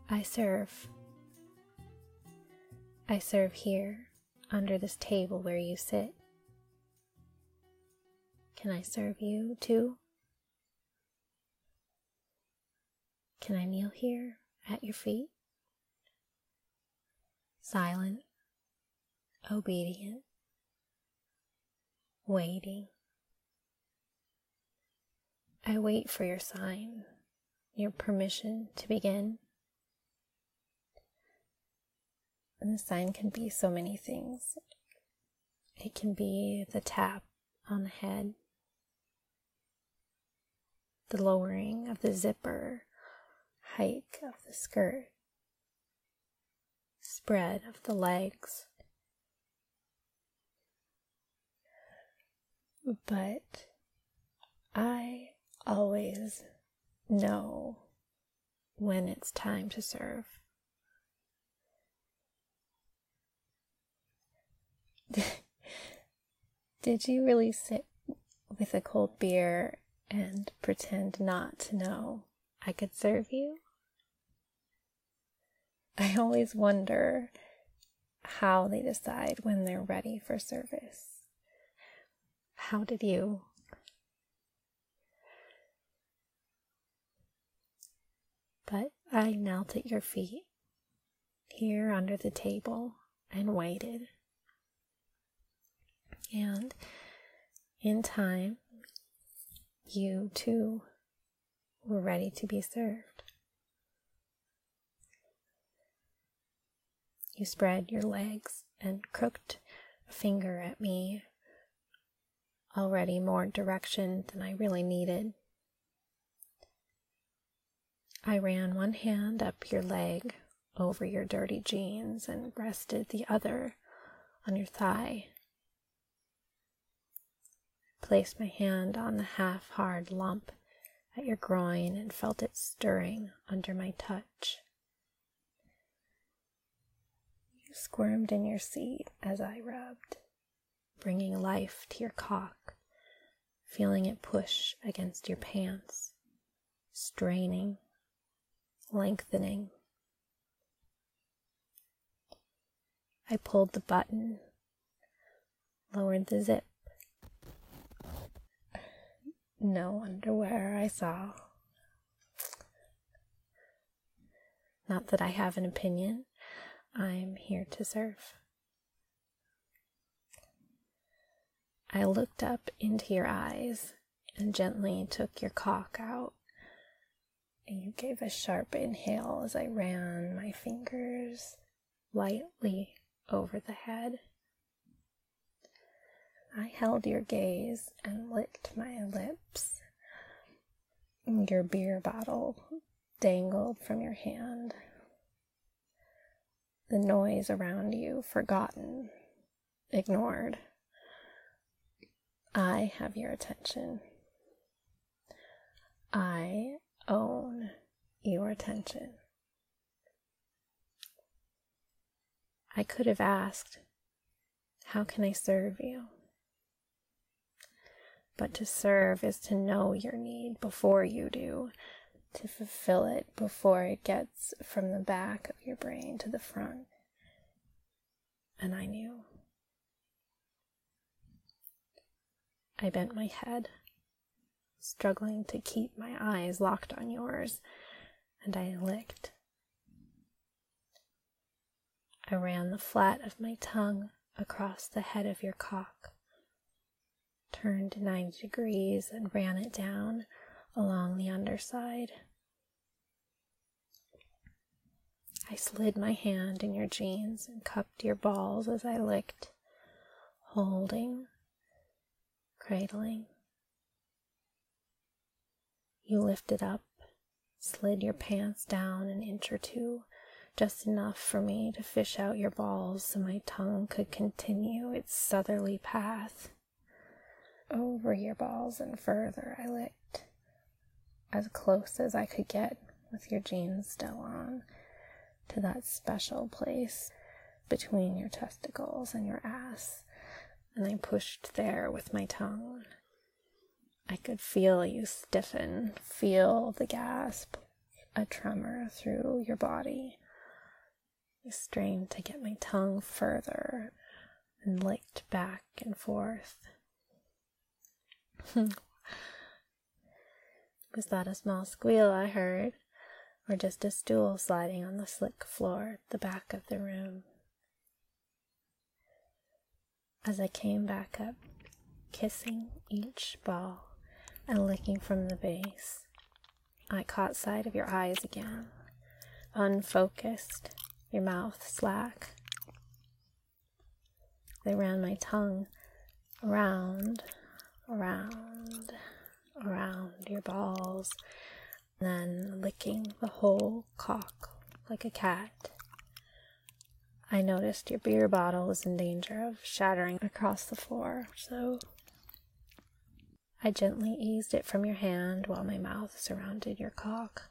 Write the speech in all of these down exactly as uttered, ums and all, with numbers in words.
I serve. I serve here, under this table where you sit. Can I serve you too? Can I kneel here at your feet? Silent, obedient, waiting. I wait for your sign, your permission to begin. And the sign can be so many things. It can be the tap on the head, the lowering of the zipper, hike of the skirt, spread of the legs. But I always know when it's time to serve. Did you really sit with a cold beer and pretend not to know I could serve you? I always wonder how they decide when they're ready for service. How did you? But I knelt at your feet, here under the table, and waited. And in time, you too were ready to be served. You spread your legs and crooked a finger at me, already more direction than I really needed. I ran one hand up your leg over your dirty jeans and rested the other on your thigh. Placed my hand on the half-hard lump at your groin and felt it stirring under my touch. You squirmed in your seat as I rubbed, bringing life to your cock, feeling it push against your pants, straining, lengthening. I pulled the button, lowered the zip. No underwear I saw. Not that I have an opinion. I'm here to serve. I looked up into your eyes and gently took your cock out. And you gave a sharp inhale as I ran my fingers lightly over the head. I held your gaze and licked my lips. Your beer bottle dangled from your hand. The noise around you forgotten, ignored. I have your attention. I own your attention. I could have asked, how can I serve you? But to serve is to know your need before you do, to fulfill it before it gets from the back of your brain to the front. And I knew. I bent my head, struggling to keep my eyes locked on yours, and I licked. I ran the flat of my tongue across the head of your cock, turned ninety degrees and ran it down along the underside. I slid my hand in your jeans and cupped your balls as I licked, holding, cradling. You lifted up, slid your pants down an inch or two, just enough for me to fish out your balls so my tongue could continue its southerly path. Over your balls and further I licked, as close as I could get with your jeans still on, to that special place between your testicles and your ass, and I pushed there with my tongue. I could feel you stiffen, feel the gasp a tremor through your body. I strained to get my tongue further and licked back and forth. Was that a small squeal I heard, or just a stool sliding on the slick floor at the back of the room? As I came back up, kissing each ball and licking from the base, I caught sight of your eyes again, unfocused, your mouth slack. They ran my tongue around, around, around your balls, then licking the whole cock like a cat. I noticed your beer bottle was in danger of shattering across the floor, so I gently eased it from your hand while my mouth surrounded your cock.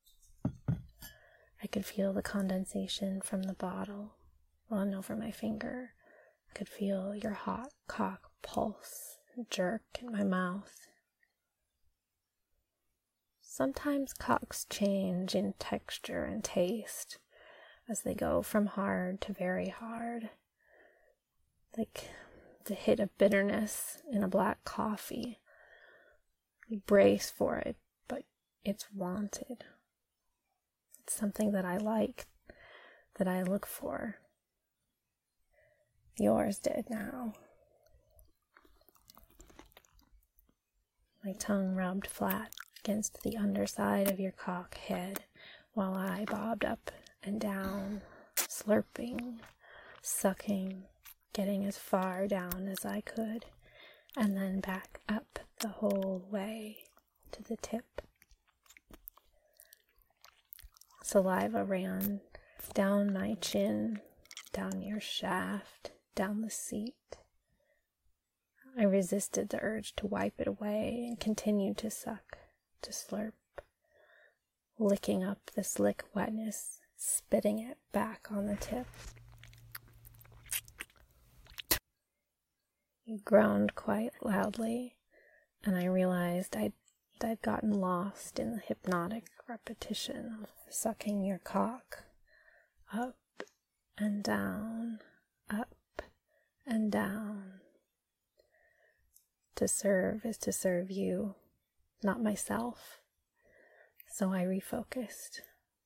I could feel the condensation from the bottle run over my finger. I could feel your hot cock pulse and jerk in my mouth. Sometimes cocks change in texture and taste as they go from hard to very hard, like the hit of bitterness in a black coffee. You brace for it, but it's wanted. It's something that I like, that I look for. Yours did now. My tongue rubbed flat against the underside of your cock head while I bobbed up and down, slurping, sucking, getting as far down as I could, and then back up the whole way to the tip. Saliva ran down my chin, down your shaft, down the seat. I resisted the urge to wipe it away and continued to suck, to slurp, licking up the slick wetness, spitting it back on the tip. You groaned quite loudly, and I realized I'd, I'd gotten lost in the hypnotic repetition of sucking your cock, up and down, up and down. To serve is to serve you, not myself, so I refocused.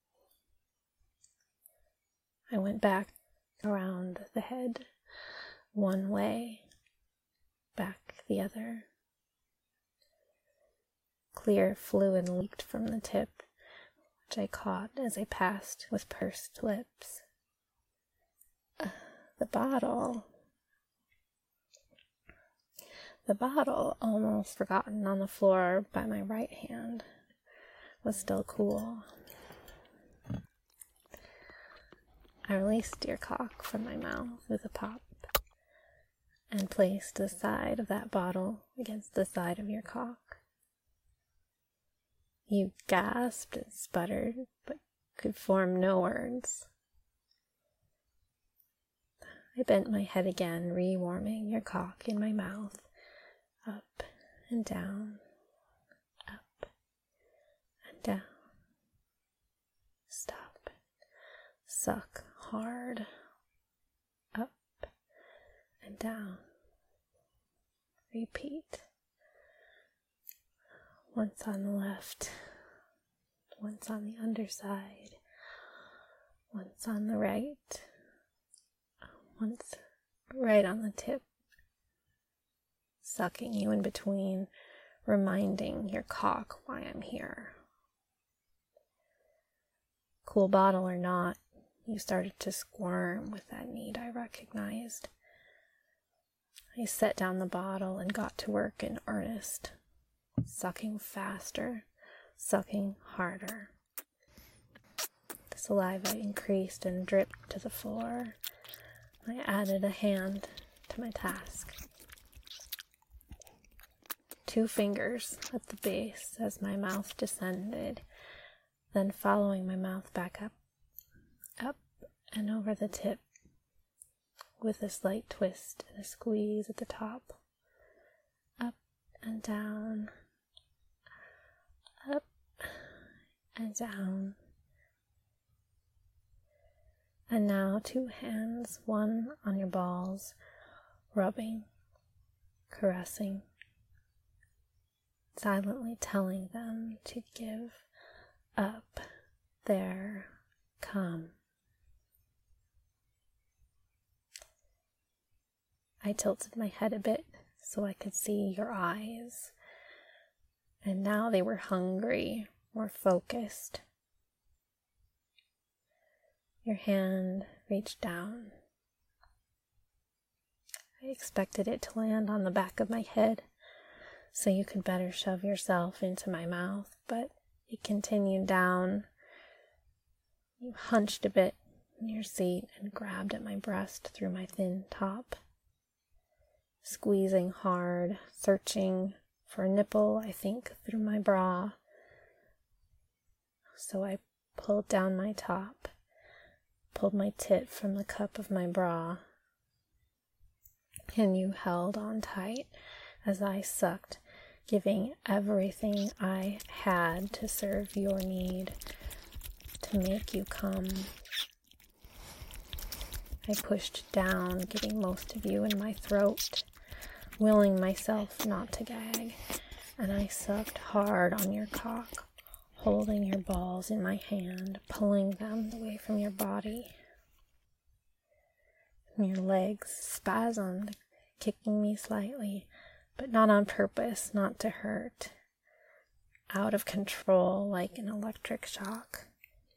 I went back around the head, one way, back the other. Clear fluid leaked from the tip, which I caught as I passed with pursed lips. Uh, the bottle... The bottle, almost forgotten on the floor by my right hand, was still cool. I released your cock from my mouth with a pop and placed the side of that bottle against the side of your cock. You gasped and sputtered, but could form no words. I bent my head again, re-warming your cock in my mouth. Up and down, up and down. Stop. Suck hard. Up and down. Repeat. Once on the left, once on the underside, once on the right, once right on the tip. Sucking you in between, reminding your cock why I'm here. Cool bottle or not, you started to squirm with that need I recognized. I set down the bottle and got to work in earnest, sucking faster, sucking harder. The saliva increased and dripped to the floor. I added a hand to my task. Two fingers at the base as my mouth descended, then following my mouth back up, up and over the tip, with a slight twist and a squeeze at the top, up and down, up and down. And now two hands, one on your balls, rubbing, caressing, silently telling them to give up their cum. I tilted my head a bit so I could see your eyes, and now they were hungry, more focused. Your hand reached down. I expected it to land on the back of my head so you could better shove yourself into my mouth, but it continued down. You hunched a bit in your seat and grabbed at my breast through my thin top, squeezing hard, searching for a nipple, I think, through my bra. So I pulled down my top, pulled my tit from the cup of my bra, and you held on tight as I sucked, giving everything I had to serve your need to make you come. I pushed down, getting most of you in my throat, willing myself not to gag, and I sucked hard on your cock, holding your balls in my hand, pulling them away from your body. Your legs spasmed, kicking me slightly, but not on purpose, not to hurt. Out of control, like an electric shock.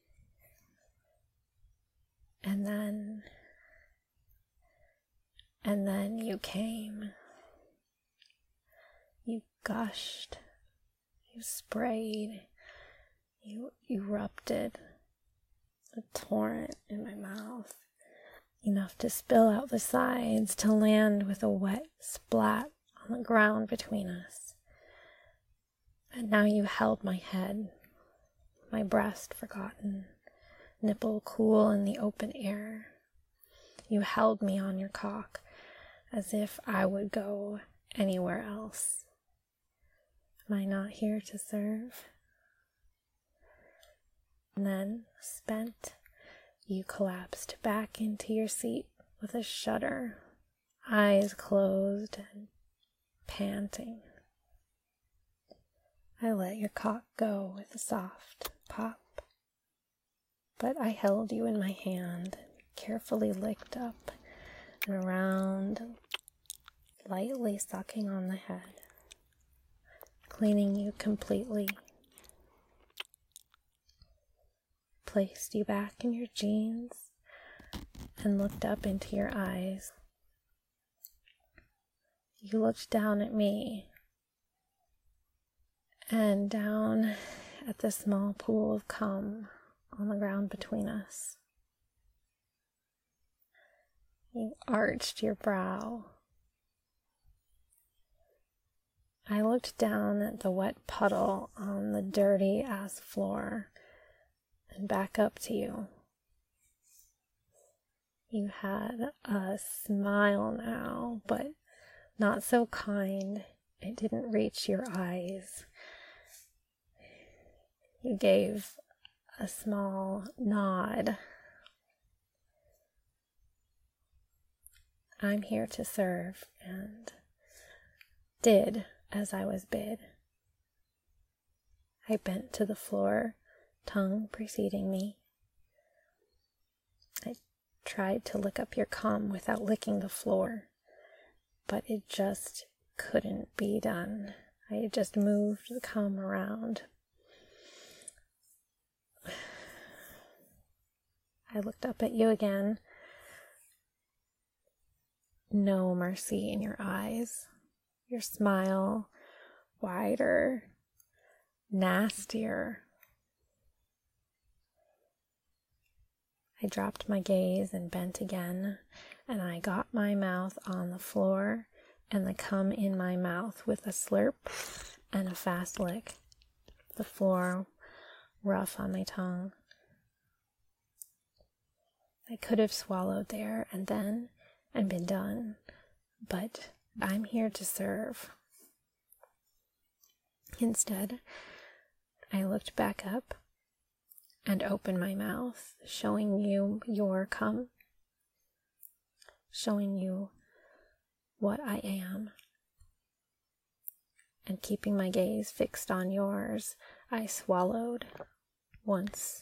And then, and then you came. You gushed. You sprayed. You erupted. A torrent in my mouth. Enough to spill out the sides, to land with a wet splat on the ground between us. And now you held my head, my breast forgotten, nipple cool in the open air. You held me on your cock, as if I would go anywhere else. Am I not here to serve? And then, spent, you collapsed back into your seat with a shudder, eyes closed and panting. I let your cock go with a soft pop, but I held you in my hand, carefully licked up and around, lightly sucking on the head, cleaning you completely. Placed you back in your jeans and looked up into your eyes. You looked down at me and down at the small pool of cum on the ground between us. You arched your brow. I looked down at the wet puddle on the dirty ass floor and back up to you. You had a smile now, but not so kind. It didn't reach your eyes. You gave a small nod. I'm here to serve, and did as I was bid. I bent to the floor, tongue preceding me. I tried to lick up your cum without licking the floor, but it just couldn't be done. I had just moved the cum around. I looked up at you again. No mercy in your eyes. Your smile, wider, nastier. I dropped my gaze and bent again, and I got my mouth on the floor and the cum in my mouth with a slurp and a fast lick. The floor rough on my tongue. I could have swallowed there and then and been done, but I'm here to serve. Instead, I looked back up and open my mouth, showing you your come, showing you what I am. And keeping my gaze fixed on yours, I swallowed once,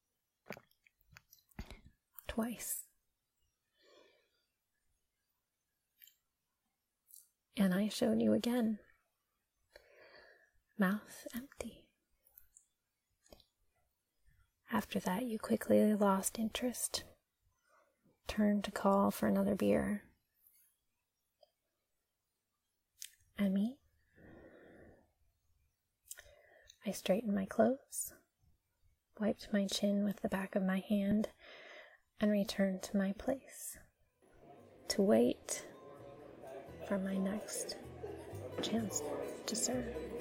twice, and I showed you again, mouth empty. After that, you quickly lost interest, turned to call for another beer. And me? I straightened my clothes, wiped my chin with the back of my hand, and returned to my place to wait for my next chance to serve.